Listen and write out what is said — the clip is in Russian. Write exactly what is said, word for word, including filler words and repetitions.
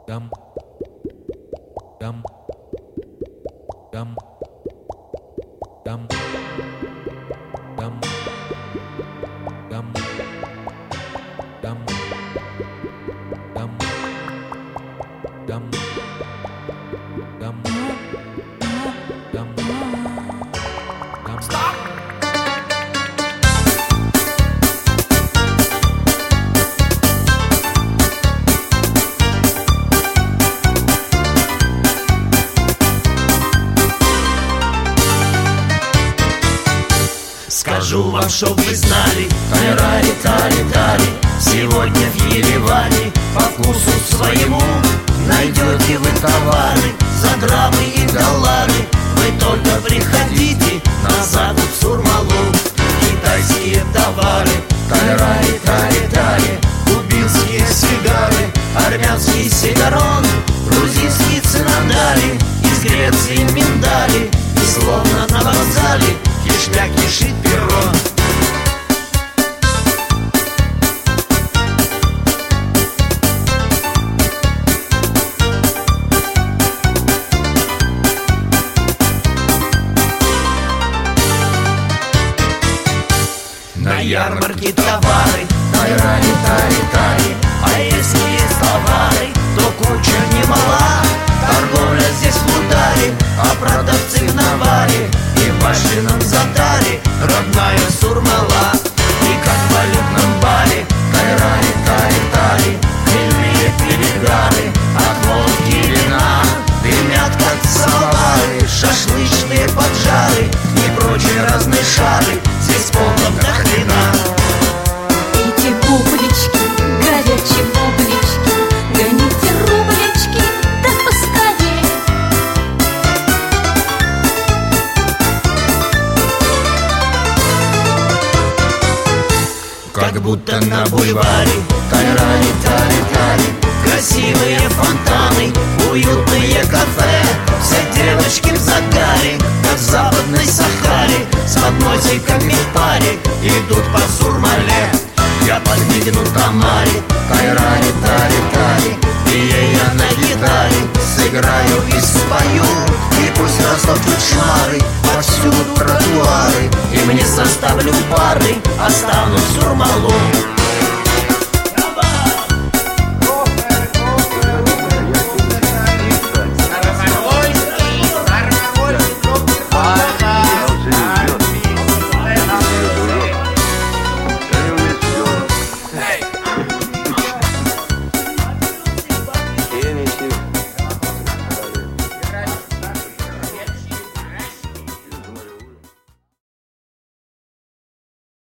dum dum dum dum dum dum dum dum dum dum dum dum stop. Скажу вам, чтоб вы знали, тарари, тари, тари, сегодня в Ереване по вкусу своему найдете вы товары за граммы и доллары. Вы только приходите на закуп Сурмалу. Китайские товары, тарари, тари, тари, кубинские сигары, армянский сигарон, грузинские цинадали, из Греции миндали, и словно на вокзале кишмя кишит перрон. На ярмарке товары, тарари, тари, тари, а если есть товары, то куча немала. Торговля здесь в ударе, а продавцы в наваре, и в машинном затаре родная Сурмала. И как в валютном баре, тарари, тари, тари, хмельные перегары от водки вина дымят как самовары, шашлычные поджары и прочие разные шары здесь полно до хрена. Эти бублички, горячие бублички, гоните рублички, да поскорее. Как будто на бульваре, тарари, тари, тари, красивые фонтаны, уютные кафе, все девочки в загаре, как в западной Сахаре, с подносиками в паре идут по Сурмале. Я подмигну Тамаре, тарари, тари, тари, и ей я на гитаре сыграю и спою, и пусть растопчут шмары повсюду тротуары, и мне составлю пары, остану Сурмалу.